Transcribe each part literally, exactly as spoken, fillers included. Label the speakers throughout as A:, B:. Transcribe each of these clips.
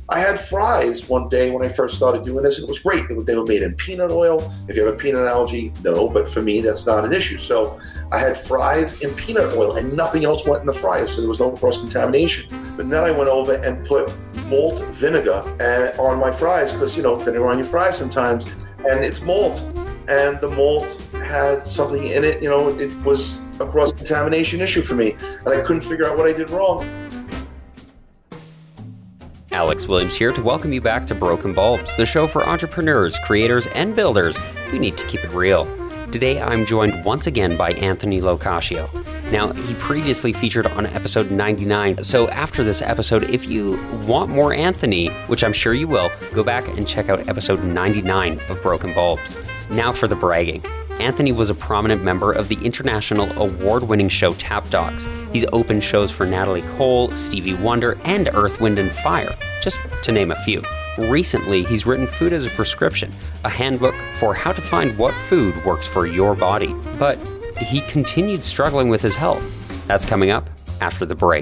A: I had fries one day when I first started doing this, and it was great. They were made in peanut oil. If you have a peanut allergy, no, but for me, that's not an issue. So I had fries in peanut oil, and nothing else went in the fries, so there was no cross-contamination. But then I went over and put malt vinegar on my fries, because, you know, vinegar on your fries sometimes, and it's malt. And the malt had something in it, you know, it was a cross-contamination issue for me, and I couldn't figure out what I did wrong.
B: Alex Williams here to welcome you back to Broken Bulbs, the show for entrepreneurs, creators, and builders who need to keep it real. Today, I'm joined once again by Anthony Locascio. Now, he previously featured on episode ninety-nine, so after this episode, if you want more Anthony, which I'm sure you will, go back and check out episode ninety-nine of Broken Bulbs. Now for the bragging. Anthony was a prominent member of the international award-winning show Tap Dogs. He's opened shows for Natalie Cole, Stevie Wonder, and Earth, Wind and Fire, just to name a few. Recently, he's written Food as a Prescription, a handbook for how to find what food works for your body. But he continued struggling with his health. That's coming up after the break.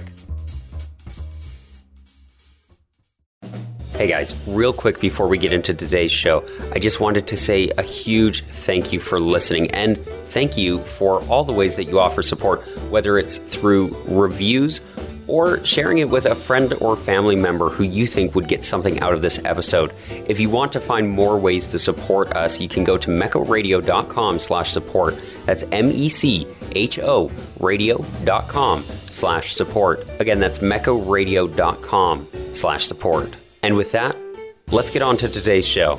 B: Hey guys, real quick before we get into today's show, I just wanted to say a huge thank you for listening, and thank you for all the ways that you offer support, whether it's through reviews or sharing it with a friend or family member who you think would get something out of this episode. If you want to find more ways to support us, you can go to meco-radio.com slash support. That's M-E-C-H-O radio.com slash support. Again, that's meco-radio.com slash support. And with that, let's get on to today's show.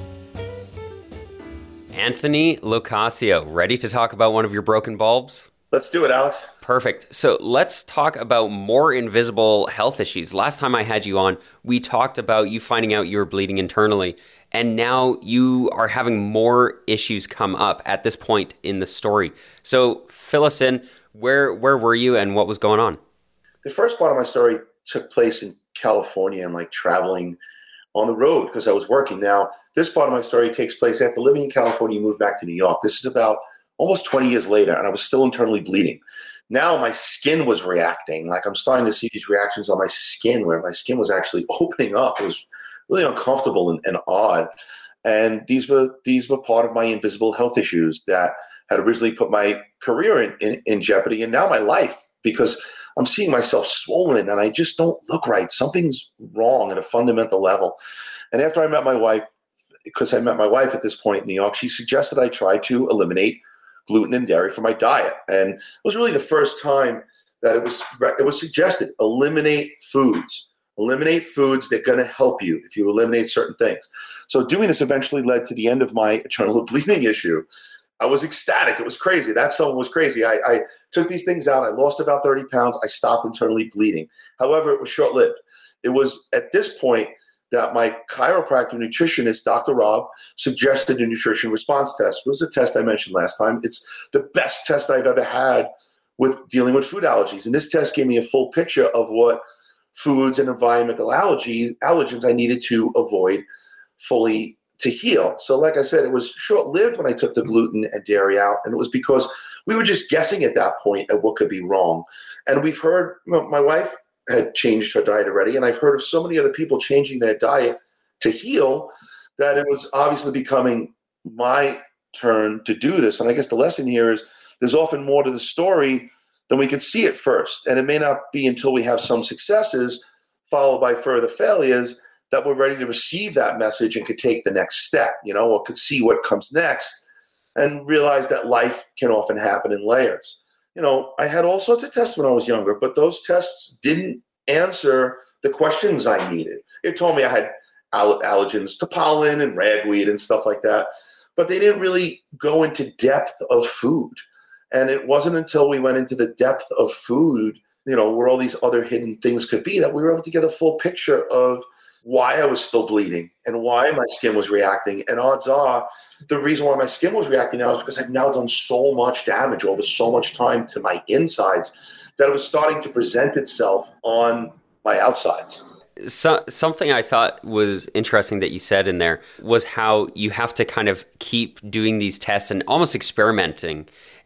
B: Anthony Locascio, ready to talk about one of your broken bulbs?
A: Let's do it, Alex.
B: Perfect. So let's talk about more invisible health issues. Last time I had you on, we talked about you finding out you were bleeding internally, and now you are having more issues come up at this point in the story. So fill us in. Where where were you and what was going on?
A: The first part of my story took place in California and like traveling on the road because I was working. Now, this part of my story takes place after living in California, moved back to New York. This is about almost twenty years later, and I was still internally bleeding. Now my skin was reacting. Like I'm starting to see these reactions on my skin where my skin was actually opening up. It was really uncomfortable and, and odd. And these were these were part of my invisible health issues that had originally put my career in, in, in jeopardy, and now my life, because I'm seeing myself swollen and I just don't look right. Something's wrong at a fundamental level. And after I met my wife, because I met my wife at this point in New York, she suggested I try to eliminate gluten and dairy from my diet. And it was really the first time that it was it was suggested, eliminate foods. Eliminate foods that are going to help you if you eliminate certain things. So doing this eventually led to the end of my internal bleeding issue. I was ecstatic. It was crazy. That stuff was crazy. I, I took these things out. I lost about thirty pounds. I stopped internally bleeding. However, it was short-lived. It was at this point that my chiropractor nutritionist, Doctor Rob, suggested a nutrition response test. It was a test I mentioned last time. It's the best test I've ever had with dealing with food allergies. And this test gave me a full picture of what foods and environmental allergy, allergens I needed to avoid fully to heal. So like I said, it was short-lived when I took the gluten and dairy out, and it was because we were just guessing at that point at what could be wrong. And we've heard, you know, my wife had changed her diet already, and I've heard of so many other people changing their diet to heal that it was obviously becoming my turn to do this. And I guess the lesson here is there's often more to the story than we could see at first. And it may not be until we have some successes followed by further failures that we're ready to receive that message and could take the next step, you know, or could see what comes next and realize that life can often happen in layers. You know, I had all sorts of tests when I was younger, but those tests didn't answer the questions I needed. It told me I had all- allergens to pollen and ragweed and stuff like that, but they didn't really go into depth of food. And it wasn't until we went into the depth of food, you know, where all these other hidden things could be, that we were able to get a full picture of why I was still bleeding and why my skin was reacting. And odds are the reason why my skin was reacting now is because I've now done so much damage over so much time to my insides that it was starting to present itself on my outsides.
B: So, something I thought was interesting that you said in there was how you have to kind of keep doing these tests and almost experimenting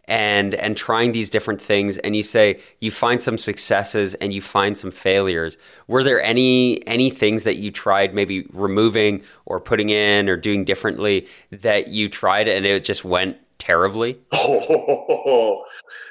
B: and and trying these different things, and you say you find some successes and you find some failures. Were there any any things that you tried maybe removing or putting in or doing differently that you tried and it just went terribly?
A: Oh,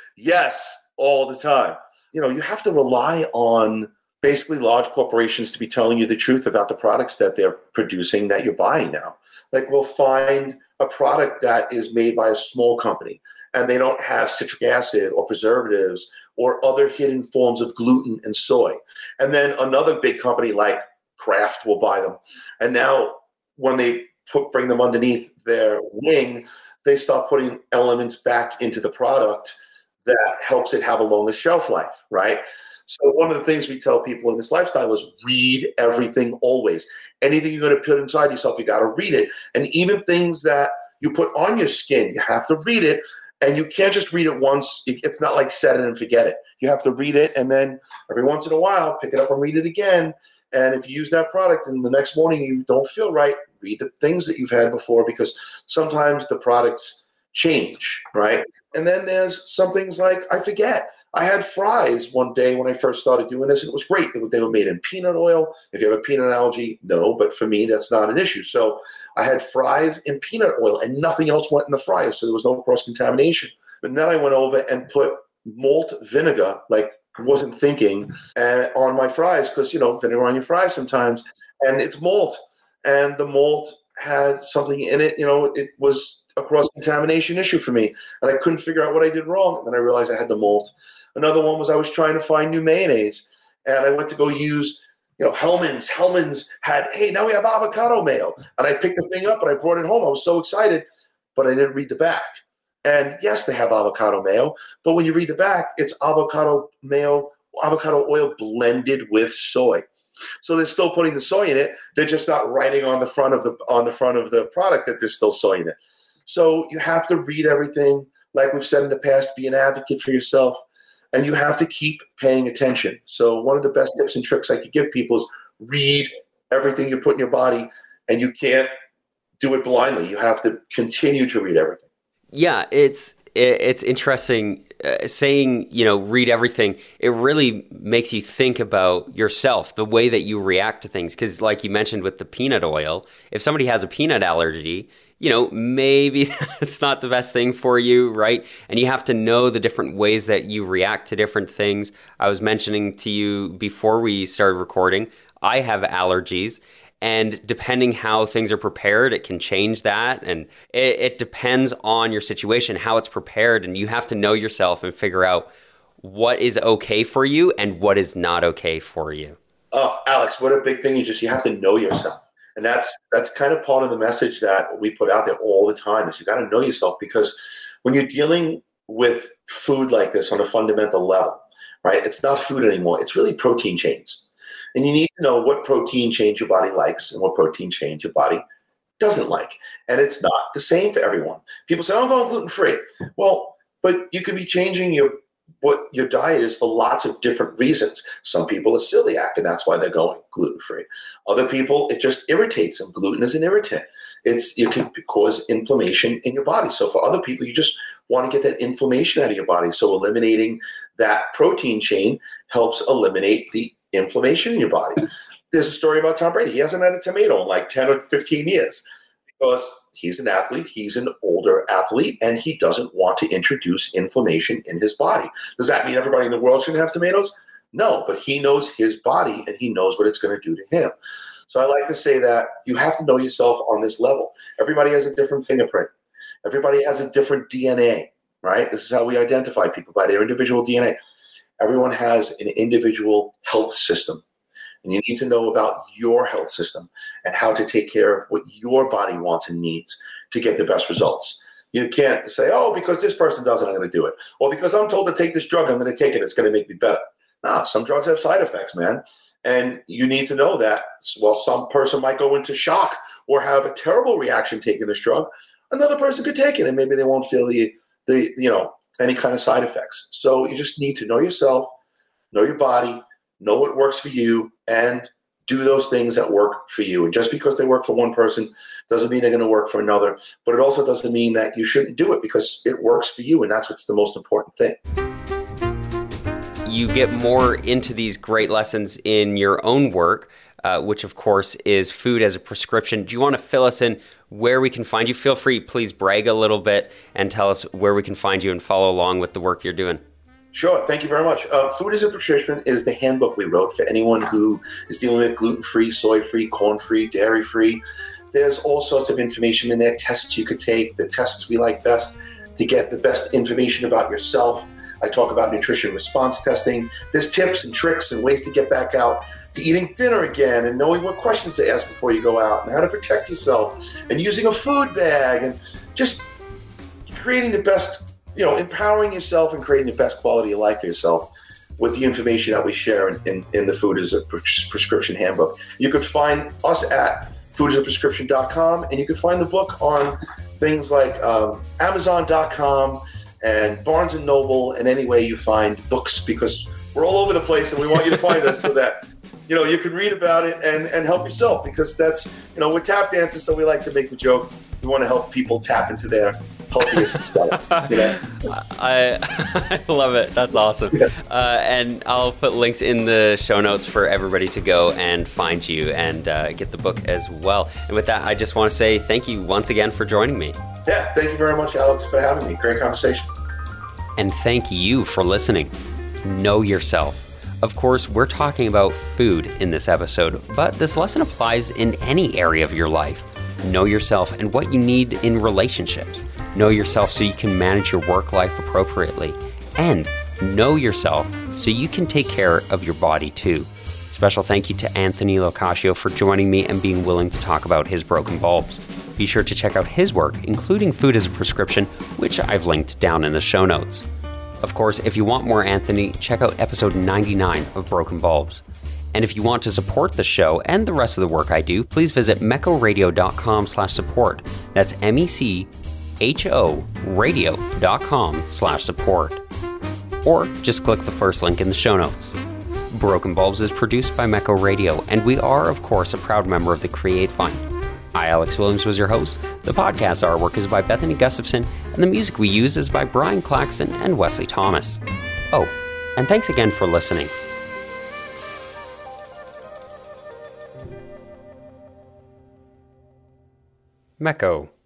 A: yes, all the time. You know, you have to rely on basically large corporations to be telling you the truth about the products that they're producing that you're buying now. Like, we'll find a product that is made by a small company and they don't have citric acid or preservatives or other hidden forms of gluten and soy. And then another big company like Kraft will buy them. And now when they put, bring them underneath their wing, they start putting elements back into the product that helps it have a longer shelf life, right? So one of the things we tell people in this lifestyle is read everything always. Anything you're going to put inside yourself, you got to read it. And even things that you put on your skin, you have to read it. And you can't just read it once. It's not like set it and forget it. You have to read it, and then every once in a while, pick it up and read it again. And if you use that product and the next morning you don't feel right, read the things that you've had before, because sometimes the products change, right? And then there's some things like, I forget. I had fries one day when I first started doing this, and it was great. They were made in peanut oil. If you have a peanut allergy, no, but for me, that's not an issue. So I had fries in peanut oil, and nothing else went in the fries, so there was no cross-contamination. And then I went over and put malt vinegar, like wasn't thinking, uh, on my fries, because, you know, vinegar on your fries sometimes, and it's malt. And the malt had something in it, you know, it was a cross-contamination issue for me, and I couldn't figure out what I did wrong. And then I realized I had the malt. Another one was I was trying to find new mayonnaise, and I went to go use, you know, Hellmann's. Hellmann's had, hey, now we have avocado mayo. And I picked the thing up and I brought it home. I was so excited, but I didn't read the back. And yes, they have avocado mayo, but when you read the back, it's avocado mayo, avocado oil blended with soy. So they're still putting the soy in it. They're just not writing on the front of the on the front of the product that there's still soy in it. So you have to read everything. Like we've said in the past, be an advocate for yourself, and you have to keep paying attention. So one of the best tips and tricks I could give people is read everything you put in your body, and you can't do it blindly. You have to continue to read everything.
B: Yeah, it's it's interesting uh, saying, you know, read everything. It really makes you think about yourself, the way that you react to things. Because like you mentioned with the peanut oil, if somebody has a peanut allergy, you know, maybe it's not the best thing for you, right? And you have to know the different ways that you react to different things. I was mentioning to you before we started recording, I have allergies. And depending how things are prepared, it can change that. And it, it depends on your situation, how it's prepared. And you have to know yourself and figure out what is okay for you and what is not okay for you.
A: Oh, Alex, what a big thing. You just, you have to know yourself. And that's that's kind of part of the message that we put out there all the time is you got to know yourself, because when you're dealing with food like this on a fundamental level, right, it's not food anymore. It's really protein chains. And you need to know what protein chains your body likes and what protein chains your body doesn't like. And it's not the same for everyone. People say, oh, I'm going gluten-free. Well, but you could be changing your what your diet is for lots of different reasons. Some people are celiac, and that's why they're going gluten-free. Other people, it just irritates them. Gluten is an irritant. It's it can cause inflammation in your body. So for other people, you just want to get that inflammation out of your body. So eliminating that protein chain helps eliminate the inflammation in your body. There's a story about Tom Brady. He hasn't had a tomato in like ten or fifteen years because he's an athlete. He's an older athlete, and he doesn't want to introduce inflammation in his body. Does that mean everybody in the world shouldn't have tomatoes? No, but he knows his body, and he knows what it's going to do to him. So I like to say that you have to know yourself on this level. Everybody has a different fingerprint. Everybody has a different D N A, right? This is how we identify people, by their individual D N A. Everyone has an individual health system, and you need to know about your health system and how to take care of what your body wants and needs to get the best results. You can't say, oh, because this person does it, I'm going to do it. Or because I'm told to take this drug, I'm going to take it, it's going to make me better. No, some drugs have side effects, man. And you need to know that while some person might go into shock or have a terrible reaction taking this drug, another person could take it and maybe they won't feel the, the you know, any kind of side effects. So you just need to know yourself, know your body, know what works for you, and do those things that work for you. And just because they work for one person doesn't mean they're going to work for another. But it also doesn't mean that you shouldn't do it because it works for you. And that's what's the most important thing.
B: You get more into these great lessons in your own work, uh, which of course is Food as a Prescription. Do you want to fill us in where we can find you? Feel free, please brag a little bit and tell us where we can find you and follow along with the work you're doing.
A: Sure. Thank you very much. Uh, Food as a Prescription is the handbook we wrote for anyone who is dealing with gluten-free, soy-free, corn-free, dairy-free. There's all sorts of information in there, tests you could take, the tests we like best to get the best information about yourself. I talk about nutrition response testing. There's tips and tricks and ways to get back out to eating dinner again and knowing what questions to ask before you go out and how to protect yourself and using a food bag and just creating the best, you know, empowering yourself and creating the best quality of life for yourself with the information that we share in, in, in the Food as a Prescription handbook. You could find us at food as a prescription dot com, and you can find the book on things like um, amazon dot com and Barnes and Noble and any way you find books, because we're all over the place and we want you to find us so that, you know, you can read about it and, and help yourself, because that's, you know, we're tap dancers, so we like to make the joke. We want to help people tap into their healthiest stuff. You know?
B: I, I love it. That's awesome. Yeah. Uh, and I'll put links in the show notes for everybody to go and find you and uh, get the book as well. And with that, I just want to say thank you once again for joining me.
A: Yeah, thank you very much, Alex, for having me. Great conversation.
B: And thank you for listening. Know yourself. Of course, we're talking about food in this episode, but this lesson applies in any area of your life. Know yourself and what you need in relationships. Know yourself so you can manage your work life appropriately. And know yourself so you can take care of your body too. Special thank you to Anthony Locascio for joining me and being willing to talk about his broken bulbs. Be sure to check out his work, including Food as a Prescription, which I've linked down in the show notes. Of course, if you want more Anthony, check out episode ninety-nine of Broken Bulbs. And if you want to support the show and the rest of the work I do, please visit mecoradio.com slash support. That's M-E-C-H-O radio.com slash support. Or just click the first link in the show notes. Broken Bulbs is produced by Meco Radio, and we are, of course, a proud member of the Create Fund. I, Alex Williams, was your host. The podcast artwork is by Bethany Gustafson, and the music we use is by Brian Claxton and Wesley Thomas. Oh, and thanks again for listening. Meco.